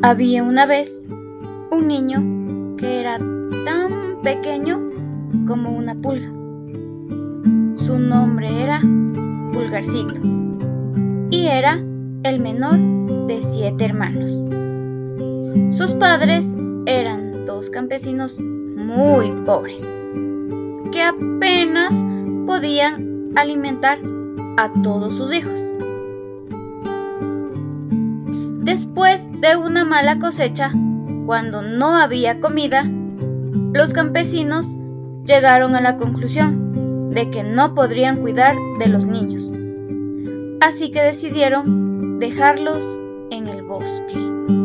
Había una vez un niño que era tan pequeño como una pulga. Su nombre era Pulgarcito y era el menor de 7 hermanos. Sus padres eran 2 campesinos muy pobres que apenas podían alimentar a todos sus hijos. Después de una mala cosecha, cuando no había comida, los campesinos llegaron a la conclusión de que no podrían cuidar de los niños, así que decidieron dejarlos en el bosque.